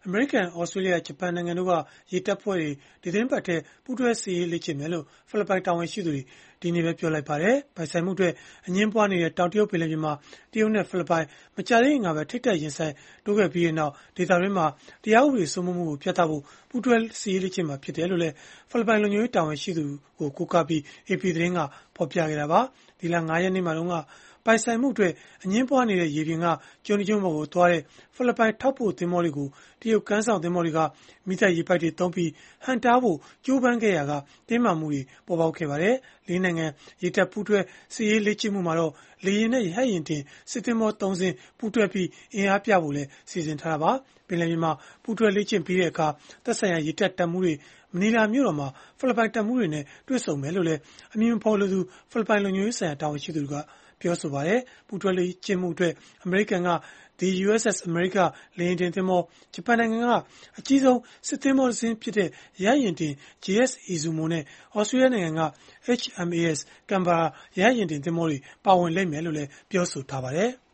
အမေရိကန်၊ ဩစတြေးလျ၊ ဂျပန်နိုင်ငံတို့က ရေတပ်ဖွဲ့တွေ ဒီသီတင်းပတ်ထဲ ပူးတွဲစစ်ရေးလေ့ကျင့်မယ်လို့ ဖိလစ်ပိုင်တာဝန်ရှိသူတွေ ဒီနေ့ပဲ ပြောလိုက်ပါတယ်။ ပိုင်ဆိုင်မှုအတွက် အငြင်းပွားနေတဲ့ တောင်တရုတ်ပင်လယ်ပြင်မှာ တရုတ်နဲ့ ဖိလစ်ပိုင် မကြာသေးခင်ကပဲ ထိပ်တိုက်ရင်ဆိုင်တိုးခဲ့ပြီးနောက် ဒေသတွင်းမှာ တရားဥပဒေ စိုးမိုးမှုကို ပြသဖို့ ပူးတွဲစစ်ရေးလေ့ကျင့်မှာ ဖြစ်တယ်လို့လည်း ဖိလစ်ပိုင်လုံခြုံရေး တာဝန်ရှိသူကို ကိုးကားပြီး AP သတင်းက ဖော်ပြခဲ့တာပါ။ ဒီလ ၅ ရက်နေ့မှာတုန်းက ပိုင်ဆိုင်မှုအတွက် အငြင်းပွားနေတဲ့ ရေပြင်က ကျွန်းတကျွန်းပေါ်ကိုသွားတဲ့ ဖိလစ်ပိုင်ထောက်ပို့ သင်္ဘောတွေကို တရုတ်ကမ်းစောင့်သင်္ဘောတွေက မီးသတ်ရေပိုက်တွေသုံးပြီး ဟန့်တားဖို့ ကြိုးပမ်းခဲ့ရာက တင်းမာမှုတွေ ပေါ်ပေါက်ခဲ့ပါတယ်။ ၄ နိုင်ငံ ရေတပ်ပူးတွဲစစ်ရေးလေ့ကျင့်မှုမှာတော့ လေယာဉ်နဲ့ ရဟတ်ယာဉ်တင် စစ်သင်္ဘော ၃ စင်း ပူးတွဲပြီး အင်အားပြဖို့လည်း စီစဉ်ထားတာပါ။ ပင်လယ်ပြင်မှာ ပူးတွဲလေ့ကျင့်ပြီးတဲ့အခါ သက်ဆိုင်ရာ ရေတပ်တပ်မှူးတွေ မနီလာမြို့တော်မှာ ဖိလစ်ပိုင်တပ်မှူးတွေနဲ့ တွေ့ဆုံမယ်လို့လည်း အမည်မဖော်လိုသူ ဖိလစ်ပိုင်လုံခြုံရေးဆိုင်ရာ တာဝန်ရှိသူက ပြောပါတယ်။ ပူးတွဲလေ့ကျင့်မှုအတွက် အမေရိကန်က The USS America လေယာဉ်တင်သင်္ဘော၊ ဂျပန်နိုင်ငံက အကြီးဆုံး စစ်သင်္ဘောတစင်းဖြစ်တဲ့ ရဟတ်ယာဉ်တင် JS Izumo နဲ့ သြစတြေးလျနိုင်ငံက HMAS Canberra ရဟတ်ယာဉ်တင်သင်္ဘောတွေ ပါဝင်လိမ့်မယ်လို့လည်း ပြောဆိုထားပါတယ်။